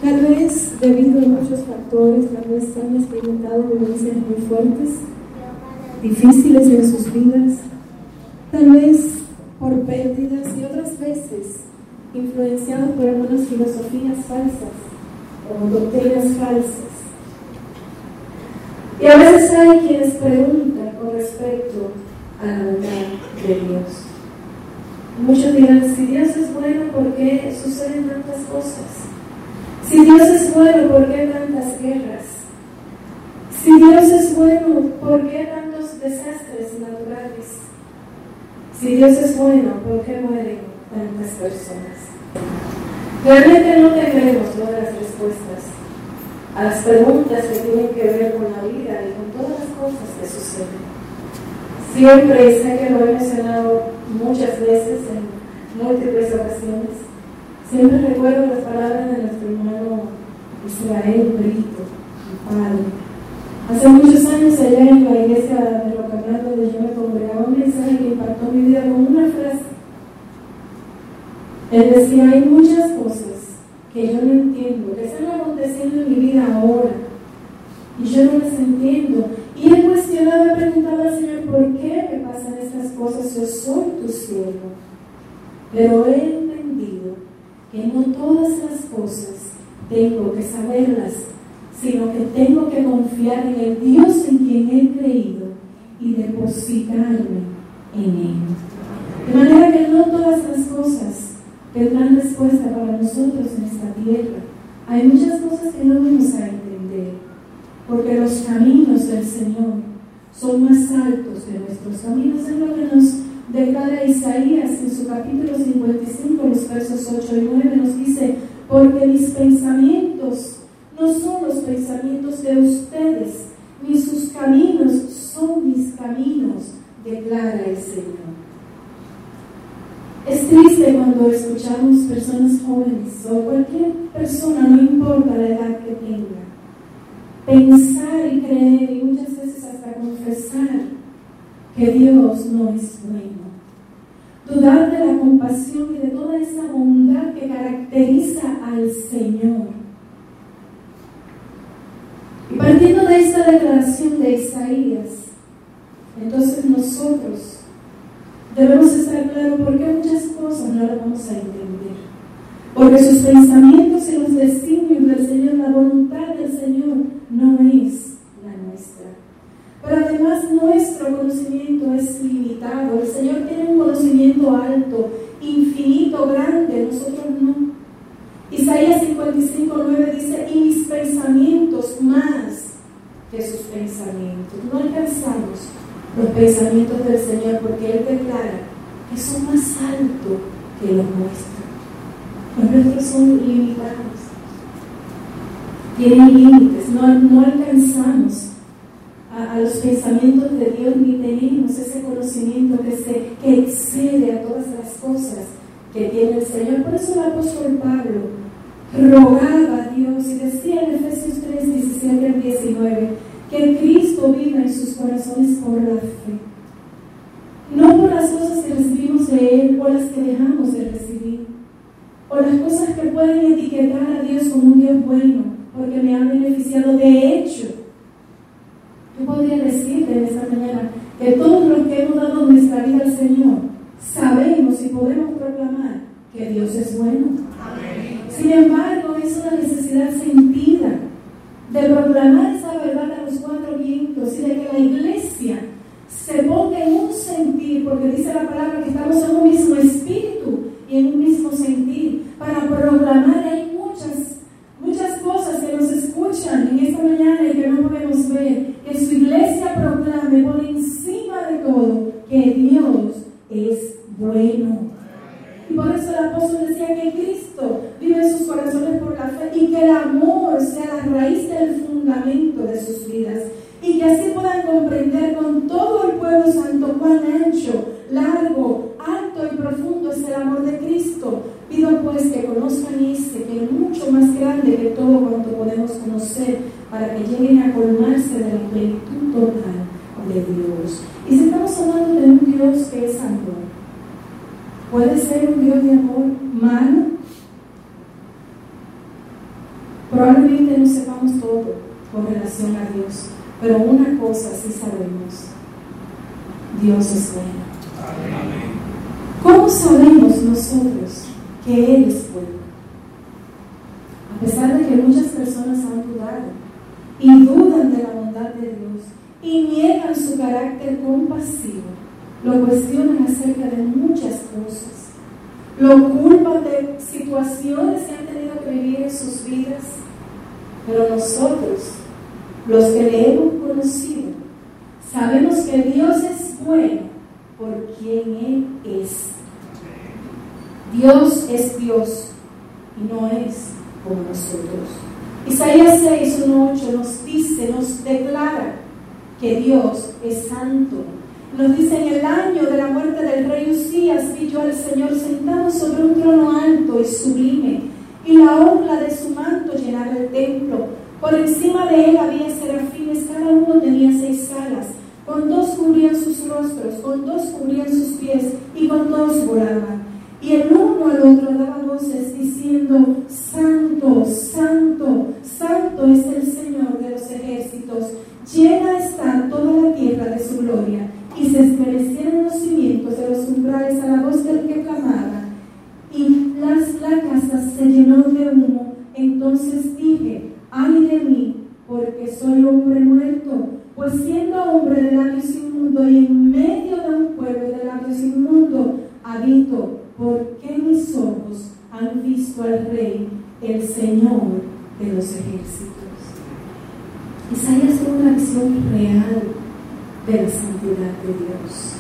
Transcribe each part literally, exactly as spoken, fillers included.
Tal vez debido a muchos factores, tal vez han experimentado vivencias muy fuertes, difíciles en sus vidas, tal vez por pérdidas y otras veces influenciados por algunas filosofías falsas o doctrinas falsas. Y a veces hay quienes preguntan con respecto a la bondad de Dios. Muchos dirán, si Dios es bueno, ¿por qué suceden tantas cosas? Si Dios es bueno, ¿por qué tantas guerras? Si Dios es bueno, ¿por qué tantos desastres naturales? Si Dios es bueno, ¿por qué mueren tantas personas? Realmente no tenemos todas las respuestas a las preguntas que tienen que ver con la vida y con todas las cosas que suceden. Siempre, y sé que lo he mencionado muchas veces en múltiples ocasiones, siempre recuerdo las palabras de nuestro hermano Israel Brito, mi padre. Hace muchos años, allá en la iglesia de Rocagrande, donde yo me congregaba, un mensaje que impactó mi vida con una frase. Él decía, hay muchas cosas que yo no entiendo, que están aconteciendo en mi vida ahora, y yo no las entiendo. Y he cuestionado, he preguntado al Señor, ¿por qué me pasan estas cosas? Yo soy tu siervo. Pero he entendido que no todas las cosas tengo que saberlas, sino que tengo que confiar en el Dios en quien he creído y depositarme en Él. De manera que no todas las cosas tendrán respuesta para nosotros en esta tierra. Hay muchas cosas que no vamos a entender, porque los caminos del Señor son más altos que nuestros caminos. Es lo que nos declara Isaías en su capítulo cincuenta y cinco, los versos ocho y nueve, nos dice, porque mis pensamientos no son los pensamientos de ustedes, ni sus caminos son mis caminos, declara el Señor. Es triste cuando escuchamos personas jóvenes o cualquier persona, no importa la edad que tenga, pensar y creer y muchas veces hasta confesar que Dios no es bueno. Dudar de la compasión y de toda esa bondad que caracteriza al Señor. Y partiendo de esta declaración de Isaías, entonces nosotros debemos estar claros por qué muchas cosas no las vamos a entender. Porque sus pensamientos y los designios del Señor, la voluntad del Señor no es la nuestra. Pero además nuestro conocimiento es limitado. El Señor tiene un conocimiento alto, infinito, grande, nosotros no. Isaías cincuenta y cinco, nueve dice, y mis pensamientos más que sus pensamientos. No alcanzamos los pensamientos del Señor porque Él declara que son más altos que los nuestros. Los nuestros son limitados, tienen límites, no, no alcanzamos a, a los pensamientos de Dios, ni tenemos ese conocimiento que, se, que excede a todas las cosas que tiene el Señor. Por eso el apóstol Pablo rogaba a Dios y decía en Efesios tres, diecisiete al diecinueve, que Cristo viva en sus corazones por la fe, no por las cosas que recibimos de Él o las que dejamos de recibir, o las cosas que pueden etiquetar a Dios como un Dios bueno, porque me han beneficiado. De hecho, yo podría decirte en esta mañana que todos los que hemos dado nuestra vida al Señor sabemos y podemos proclamar que Dios es bueno. Amén. Sin embargo, es una necesidad sentida de proclamar esa verdad a los cuatro vientos y de que la iglesia se ponga en un sentir, porque dice la palabra que estamos en un mismo espíritu y en un mismo sentir, para proclamar. Hay muchas, muchas cosas que nos escuchan en esta mañana y que no podemos ver, que su iglesia proclame por encima de todo que Dios es bueno. Y por eso el apóstol decía que Cristo vive en sus corazones por la fe y que el amor sea la raíz del fundamento de sus vidas, y que así puedan comprender con todo el pueblo santo cuán ancho, largo, alto y profundo es el amor de Cristo. Pido pues que conozcan este, que es mucho más grande que todo cuanto podemos conocer, para que lleguen a colmarse de la plenitud total de Dios. Y si estamos hablando de un Dios que es amor, ¿puede ser un Dios de amor malo? Probablemente no sepamos todo con relación a Dios, pero una cosa sí sabemos: Dios es bueno. Amén. ¿Cómo sabemos nosotros que Él es bueno? A pesar de que muchas personas han dudado y dudan de la bondad de Dios y niegan su carácter compasivo, lo cuestionan acerca de muchas cosas, lo culpan de situaciones que han tenido que vivir en sus vidas, pero nosotros, los que le hemos conocido, sabemos que Dios es bueno por quien Él es. Dios es Dios y no es como nosotros. Isaías seis, uno, ocho nos dice, nos declara que Dios es santo. Nos dice: en el año de la muerte del rey Usías vi yo al Señor sentado sobre un trono alto y sublime, y la orla de su manto llenaba el templo. Por encima de él había serafines, cada uno tenía seis alas, con dos cubrían sus rostros, con dos cubrían sus pies, y con dos volaban. Y el uno al otro daba voces diciendo: Santo, Santo, Santo es el Señor de los ejércitos, llena está toda la tierra de su gloria. Y se estremecieron los cimientos de los umbrales a la voz del que clamaba, y las, la casa se llenó de humo. Entonces dije: ay de mí, porque soy hombre muerto, pues siendo hombre de labios inmundos y en medio de un pueblo de labios inmundos habito, porque mis ojos han visto al Rey, el Señor de los ejércitos. Isaías tuvo una visión real de la santidad de Dios.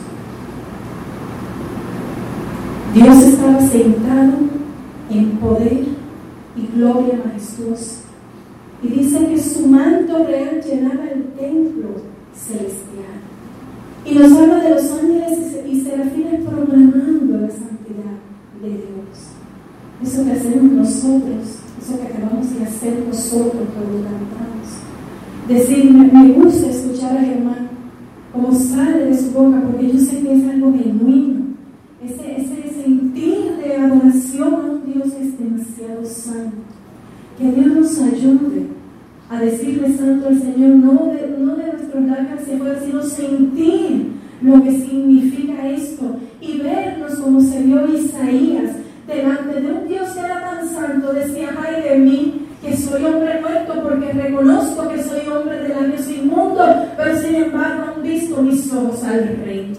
Dios estaba sentado en poder y gloria majestuosa, y dice que su manto real llenaba el templo celestial, y nos habla de los ángeles y serafines proclamando la santidad de Dios. Eso que hacemos nosotros, eso que acabamos de hacer nosotros cuando cantamos, decir: me, me gusta escuchar a Germán como sale de su boca, porque yo sé que es algo genuino, ese, ese sentir de adoración a un Dios que es demasiado santo. Que Dios nos ayude a decirle santo al Señor, no de, no de nuestros labios hacia afuera, sino sentir lo que significa esto y vernos como se vio Isaías delante de un Dios que era tan santo. Decía: ay de mí, que soy hombre muerto, porque reconozco que soy hombre de labios inmundos, pero sin embargo han visto mis ojos al Rey.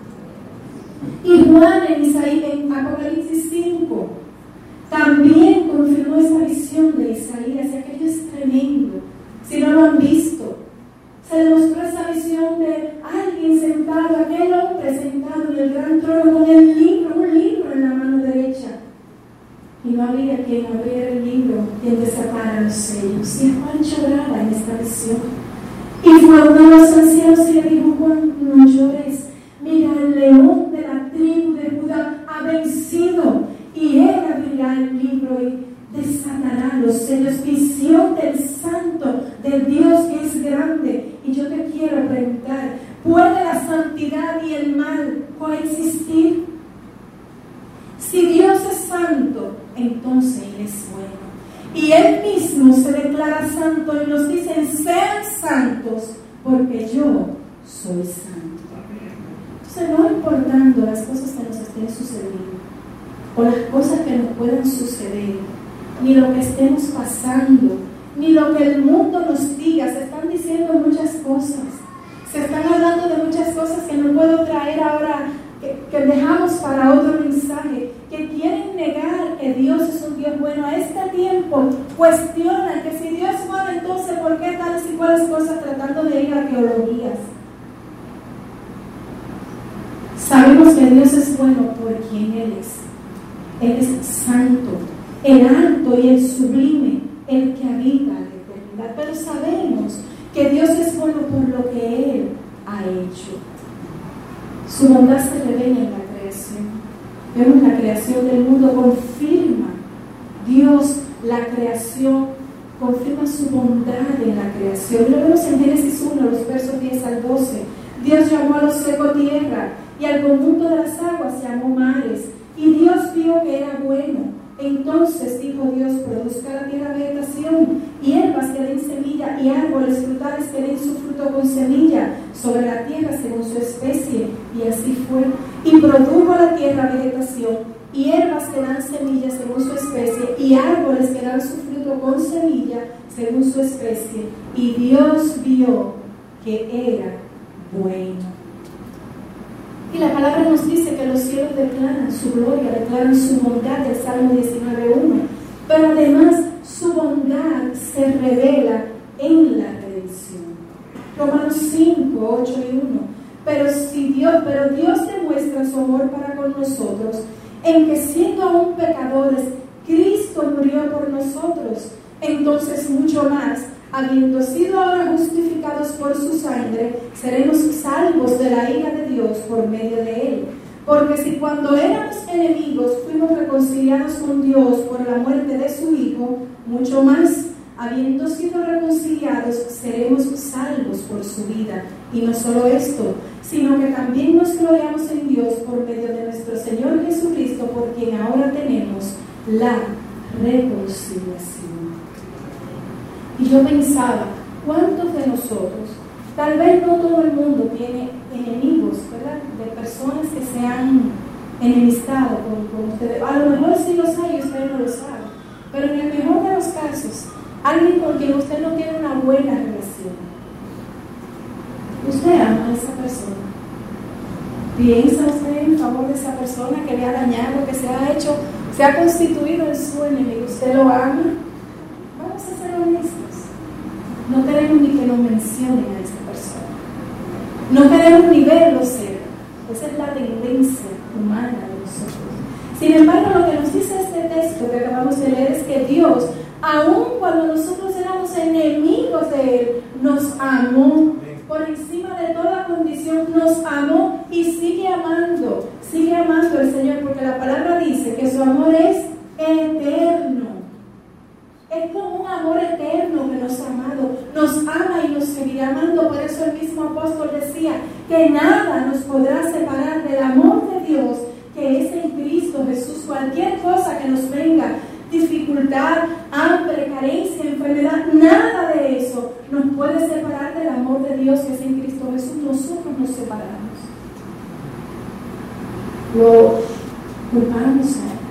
Y Juan en, Isaías, en Apocalipsis cinco también confirmó esa visión de Isaías, y aquello es tremendo. Si no lo han visto, se demostró esa visión de alguien sentado, aquel hombre sentado en el gran trono con el libro, un libro en la mano derecha. Y no había quien abriera el libro, quien desatara los sellos. Y Juan lloraba en esta visión. Y fue uno de los ancianos y le dijo: Juan, no llores. Mira, el león de la tribu de Judá ha vencido, y él abrirá el libro y desatará los sellos. Visión del santo, del Dios que es grande. Y yo te quiero preguntar: ¿puede la santidad y el mal coexistir? Si Dios es santo, entonces Él es bueno. Y Él mismo se declara santo y nos dice: sean santos, porque yo soy santo. Entonces, no importando las cosas que nos estén sucediendo, o las cosas que nos puedan suceder, ni lo que estemos pasando, ni lo que el mundo nos diga, se están diciendo muchas cosas, se están hablando de muchas cosas que no puedo traer ahora, que, que dejamos para otro mensaje, que quieren negar que Dios es un Dios bueno. A este tiempo cuestionan que si Dios es bueno, entonces ¿por qué tales y cuales cosas, tratando de ir a teologías? Sabemos que Dios es bueno por quien Él es. Él es santo, el alto y el sublime, el que habita la eternidad. Pero sabemos que Dios es bueno por lo que Él ha hecho. Su bondad se revela en la creación. Vemos la creación del mundo, confirma Dios la creación, confirma su bondad en la creación. Lo vemos en Génesis uno, los versos diez al doce. Dios llamó a lo seco tierra, y al conjunto de las aguas llamó mares. Y Dios vio que era bueno. Entonces dijo Dios: produzca la tierra vegetación, vegetación, hierbas que den semilla y árboles frutales que den su fruto con semilla sobre la tierra según su especie. Y así fue. Y produjo la tierra vegetación, hierbas que dan semilla según su especie, y árboles que dan su fruto con semilla según su especie. Y Dios vio que era bueno. Y la palabra nos dice que los cielos declaran su gloria, declaran su bondad, el Salmo diecinueve uno. Pero además su bondad se revela en la redención. Romanos cinco, ocho y uno. Pero, si Dios, pero Dios demuestra su amor para con nosotros, en que siendo aún pecadores, Cristo murió por nosotros. Entonces mucho más, habiendo sido ahora justificados por su sangre, seremos salvos de la ira de Dios por medio de él. Porque si cuando éramos enemigos fuimos reconciliados con Dios por la muerte de su Hijo, mucho más, habiendo sido reconciliados, seremos salvos por su vida. Y no solo esto, sino que también nos gloriamos en Dios por medio de nuestro Señor Jesucristo, por quien ahora tenemos la reconciliación. Y yo pensaba, ¿cuántos de nosotros, tal vez no todo el mundo tiene enemigos, ¿verdad?, de personas que se han enemistado con, con ustedes? A lo mejor sí los hay y usted no lo sabe, pero en el mejor de los casos, alguien con quien usted no tiene una buena relación. Usted ama a esa persona. ¿Piensa usted en favor de esa persona que le ha dañado, que se ha hecho, se ha constituido en su enemigo? ¿Usted lo ama? Vamos a ser honestos. No queremos ni que nos mencionen a esa persona. No queremos ni verlo cerca. Esa es la tendencia humana de nosotros. Sin embargo, lo que nos dice este texto que acabamos de leer es que Dios, aun cuando nosotros éramos enemigos de Él, nos amó por encima de toda condición, nos amó y sigue amando, sigue amando al Señor, porque la palabra dice que su amor es eterno. Es como un amor eterno que nos ha amado, nos ama y nos seguirá amando. Por eso el mismo apóstol decía que nada nos podrá separar del amor de Dios que es en Cristo Jesús. Cualquier cosa que nos venga, dificultad, hambre, carencia, enfermedad, nada de eso nos puede separar del amor de Dios que es en Cristo Jesús. Nosotros nos separamos. Lo culpamos a Él.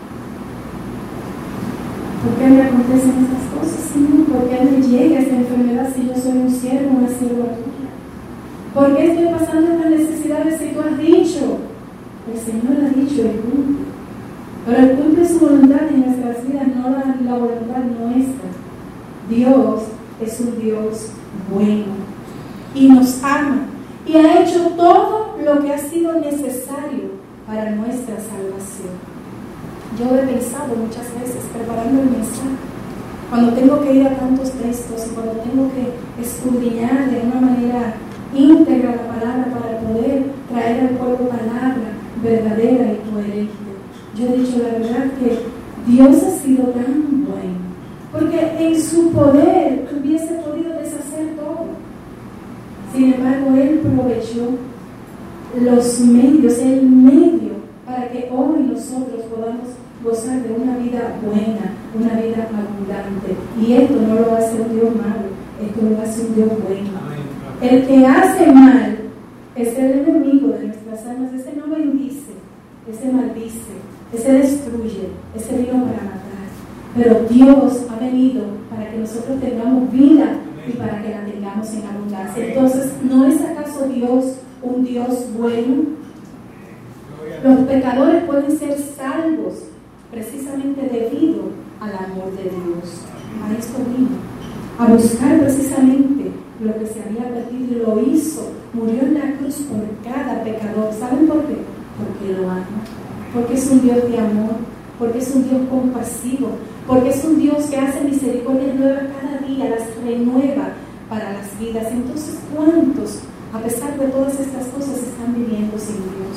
¿Por qué me acontecen estas cosas, Señor? ¿Por qué me llega esta enfermedad si yo soy un siervo, una sierva tuya? ¿Por qué estoy pasando estas necesidades si tú has dicho? El Señor ha dicho y cumple. Pero Él cumple su voluntad en nuestras vidas, no la, la voluntad nuestra. Dios es un Dios bueno y nos ama y ha hecho todo lo que ha sido necesario para nuestra salvación. Yo he pensado muchas veces, preparando el mensaje, cuando tengo que ir a tantos textos y cuando tengo que escudriñar de una manera íntegra la palabra para poder traer al pueblo palabra verdadera y coherente. Yo he dicho la verdad que Dios ha sido tan bueno, porque en su poder hubiese podido deshacer todo. Sin embargo, Él proveyó los medios, el medio para que hoy nosotros podamos gozar de una vida buena, una vida abundante. Y esto no lo hace un Dios malo, esto lo hace un Dios bueno. El que hace mal es el enemigo de nuestras almas. Ese no bendice, ese maldice, ese destruye, ese vino para matar. Pero Dios ha venido para que nosotros tengamos vida y para que la tengamos en abundancia. Entonces, ¿no es acaso Dios un Dios bueno? Los pecadores pueden ser salvos precisamente debido al amor de Dios. A esto vino, a buscar precisamente lo que se había perdido, y lo hizo. Murió en la cruz por cada pecador. ¿Saben por qué? Porque lo ama, porque es un Dios de amor, porque es un Dios compasivo, porque es un Dios que hace misericordias nuevas cada día, las renueva para las vidas. Entonces, ¿cuántos, a pesar de todas estas cosas, están viviendo sin Dios?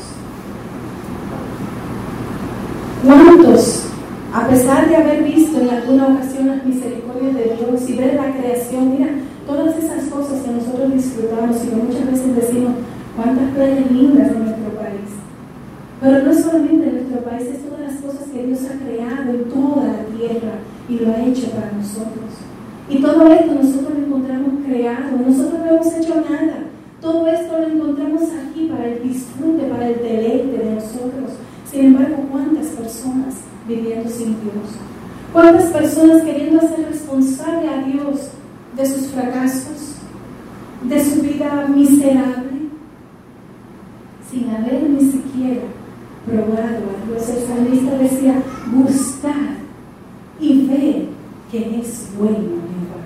¿Cuántos, a pesar de haber visto en alguna ocasión las misericordias de Dios y ver la creación, mira, todas esas cosas que nosotros disfrutamos y que muchas veces decimos, cuántas playas lindas en nuestro país? Pero no es solamente en nuestro país, es todas las cosas que Dios ha creado en toda la tierra. y lo ha hecho para nosotros. Y todo esto nosotros lo encontramos creado, nosotros no hemos hecho nada. Todo esto lo encontramos aquí para el disfrute, para el deleite de nosotros. Sin embargo, ¿cuántas personas viviendo sin Dios? ¿Cuántas personas queriendo hacer responsable a Dios de sus fracasos, de su vida miserable, sin haber ni siquiera probado a Dios? El salmista decía, buscar y ver que es bueno Jehová.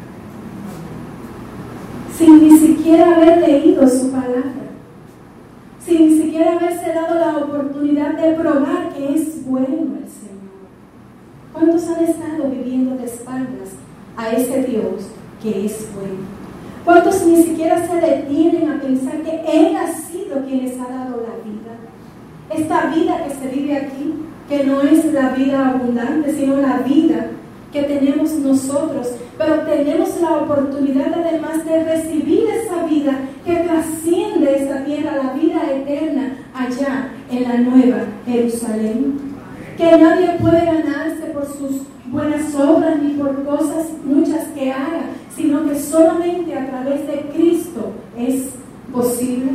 Sin ni siquiera haber leído su palabra, sin ni siquiera haberse dado la oportunidad de probar que es bueno el Señor. ¿Cuántos han estado viviendo de espaldas a ese Dios que es bueno? ¿Cuántos ni siquiera se detienen a pensar que Él ha sido quien les ha dado la vida? Esta vida que se vive aquí, que no es la vida abundante, sino la vida que tenemos nosotros, pero tenemos la oportunidad además de recibir esa vida que trasciende esta tierra, la vida eterna allá en la nueva Jerusalén, que nadie puede ganarse por sus buenas obras ni por cosas muchas que haga, sino que solamente a través de Cristo es posible.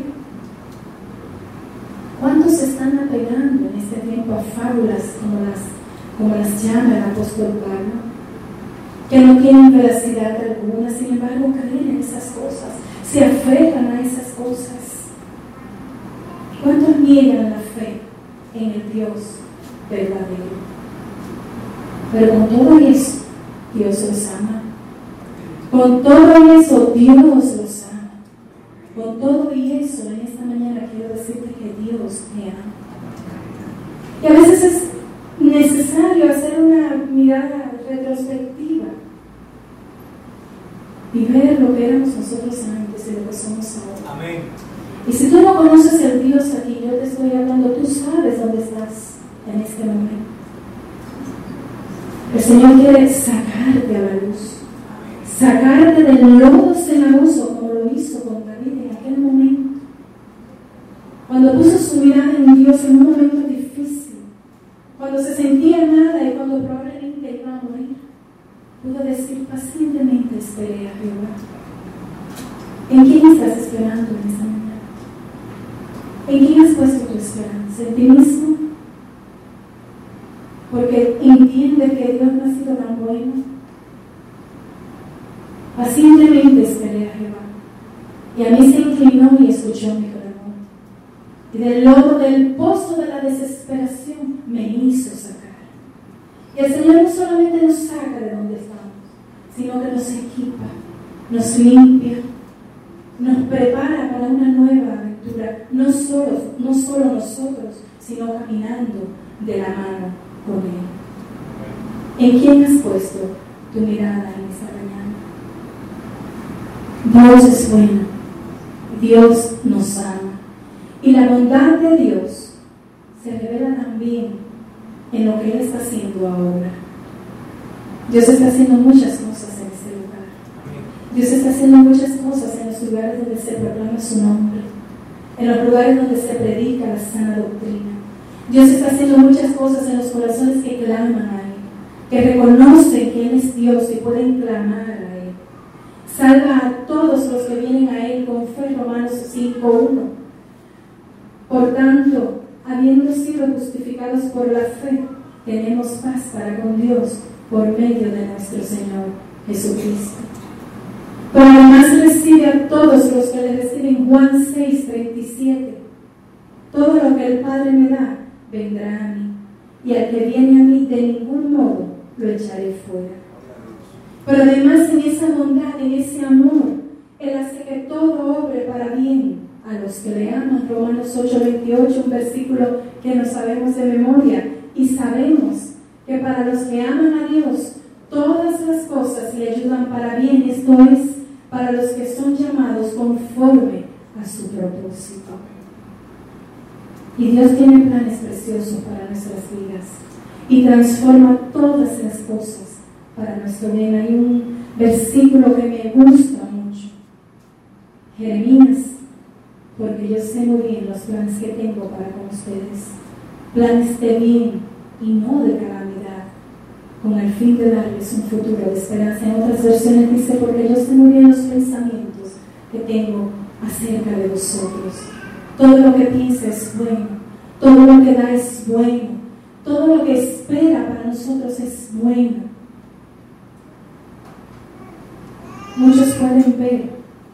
¿Cuántos se están apegando en este tiempo a fábulas como las como las llama el apóstol Pablo, que no tienen veracidad alguna, sin embargo creen en esas cosas, se aferran a esas cosas? ¿Cuántos niegan la fe en el Dios verdadero? Pero con todo eso, Dios los ama. Con todo eso, Dios los ama. Con todo y eso, en esta mañana quiero decirte que Dios te ama. Y a veces es necesario hacer una mirada retrospectiva y ver lo que éramos nosotros antes y lo que somos ahora. Amén. Y si tú no conoces el Dios aquí, yo te estoy hablando, tú sabes dónde estás en este momento. El Señor quiere sacarte a la luz, sacarte del lodo cenagoso, como lo hizo con David en aquel momento, cuando puso su mirada en Dios en un momento difícil, cuando se sentía nada y cuando probablemente iba a morir, pudo decir, pacientemente esperé a Jehová. ¿En quién estás esperando en esta mañana? ¿En quién has puesto tu esperanza? ¿En ti mismo? Porque entiende que Dios no ha sido tan bueno. Pacientemente esperé a Jehová, y a mí se inclinó y escuchó mi clamor, y del lodo del pozo de la desesperación me hizo sacar. Y el Señor no solamente nos saca de donde estamos, sino que nos equipa, nos limpia, nos prepara para una nueva aventura, no solo, no solo nosotros, sino caminando de la mano con Él. ¿En quién has puesto tu mirada en esta mañana? Dios es bueno, Dios nos ama, y la bondad de Dios se revela también en lo que Él está haciendo ahora. Dios está haciendo muchas cosas en este lugar. Dios está haciendo muchas cosas en los lugares donde se proclama su nombre, en los lugares donde se predica la sana doctrina. Dios está haciendo muchas cosas en los corazones que claman a Él, que reconocen que Él es Dios y pueden clamar a Él. Salva a todos los que vienen a Él con fe, Romanos cinco uno. Por tanto, habiendo sido justificados por la fe, tenemos paz para con Dios por medio de nuestro Señor Jesucristo. Pero además recibe a todos los que le reciben. Juan seis treinta y siete. Todo lo que el Padre me da, vendrá a mí, y al que viene a mí de ningún modo lo echaré fuera. Pero además en esa bondad, en ese amor, Él hace que todo obre para bien a los que le aman. Romanos ocho veintiocho, un versículo que no sabemos de memoria, y sabemos que para los que aman a Dios todas las cosas le ayudan para bien, esto es, para los que son llamados conforme a su propósito. Y Dios tiene planes preciosos para nuestras vidas y transforma todas las cosas para nuestro bien. Hay un versículo que me gusta mucho, Jeremías, porque yo sé muy bien los planes que tengo para con ustedes, planes de bien y no de calamidad, con el fin de darles un futuro de esperanza. En otras versiones dice, porque yo sé muy bien los pensamientos que tengo acerca de vosotros. Todo lo que piensa es bueno, todo lo que da es bueno, todo lo que espera para nosotros es bueno. Muchos pueden ver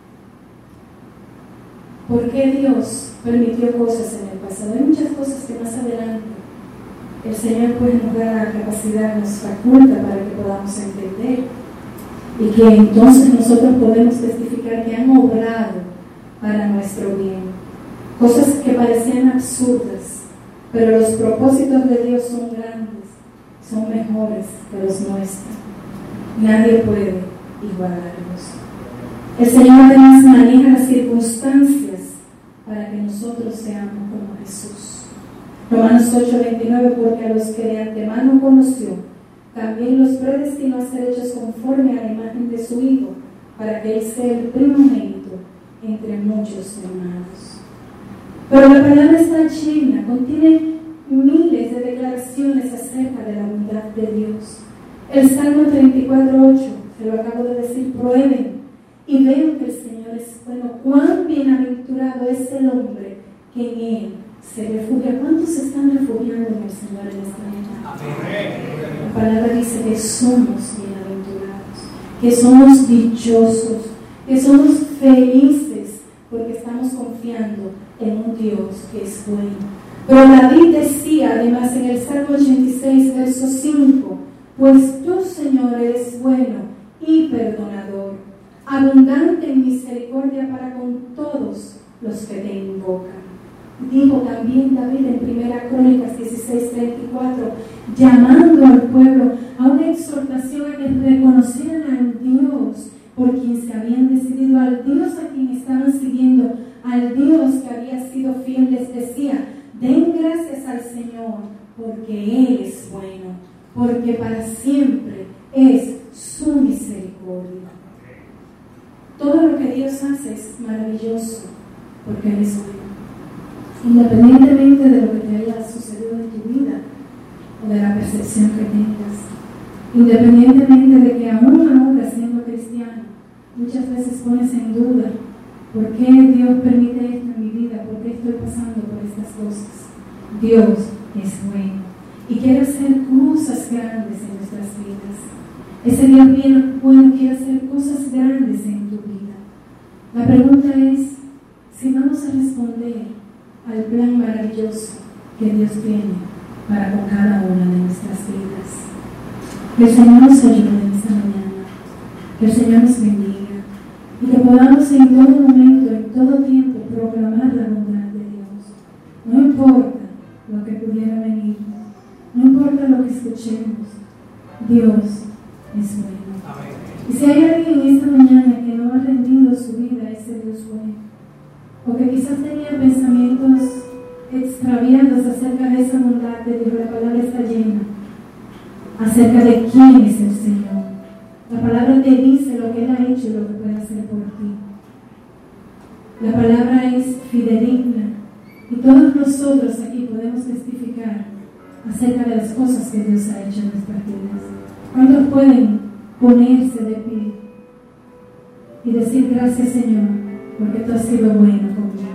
por qué Dios permitió cosas en el pasado. Hay muchas cosas que más adelante el Señor pues nos da la capacidad, nos faculta para que podamos entender, y que entonces nosotros podemos testificar que han obrado para nuestro bien. Cosas que parecían absurdas, pero los propósitos de Dios son grandes, son mejores que los nuestros. Nadie puede igualarlos. El Señor además maneja las circunstancias para que nosotros seamos como Jesús. Romanos ocho veintinueve, porque a los que de antemano conoció, también los predestinó a ser hechos conforme a la imagen de su Hijo, para que Él sea el primogénito entre muchos hermanos. Pero la palabra está llena, contiene miles de declaraciones acerca de la bondad de Dios. El Salmo treinta y cuatro ocho, se lo acabo de decir, prueben y vean que el Señor es bueno. Cuán bienaventurado es el hombre que en Él se refugia. ¿Cuántos se están refugiando en el Señor en esta mañana? La palabra dice que somos bienaventurados, que somos dichosos, que somos felices, porque estamos confiando en un Dios que es bueno. Pero David decía además en el Salmo ochenta y seis, verso cinco, pues tú, Señor, eres bueno y perdonador, abundante en misericordia para con todos los que te invocan. Dijo también David en Primera Crónicas dieciséis treinta y cuatro, llamando al pueblo a una exhortación a que reconocieran al Dios por quien se habían decidido, al Dios a quien estaban siguiendo, al Dios que había sido fiel. Les decía, den gracias al Señor porque Él es bueno, porque para siempre es su misericordia. Todo lo que Dios hace es maravilloso porque Él es bueno. Independientemente de lo que te haya sucedido en tu vida o de la percepción que tengas, independientemente de que aún ahora siendo cristiano muchas veces pones en duda por qué Dios permite esto en mi vida, por qué estoy pasando por estas cosas, Dios es bueno y quiere hacer cosas grandes en nuestras vidas. Ese Dios bien bueno quiere hacer cosas grandes en tu vida. La pregunta es si vamos a responder al plan maravilloso que Dios tiene para con cada una de nuestras vidas. Que el Señor nos ayude en esta mañana, que el Señor nos bendiga y que podamos en todo momento, en todo tiempo, proclamar la bondad de Dios. No importa lo que pudiera venir, no importa lo que escuchemos, Dios es bueno. Y si hay alguien en esta mañana que no ha rendido su vida a ese Dios bueno, o que quizás tenía pensamientos extraviados acerca de esa bondad de Dios, la palabra está llena acerca de quién es el Señor. La palabra te dice lo que Él ha hecho y lo que puede hacer por ti. La palabra es fidedigna y todos nosotros aquí podemos testificar acerca de las cosas que Dios ha hecho en nuestras vidas. ¿Cuántos pueden ponerse de pie y decir gracias, Señor, porque tú has sido bueno conmigo?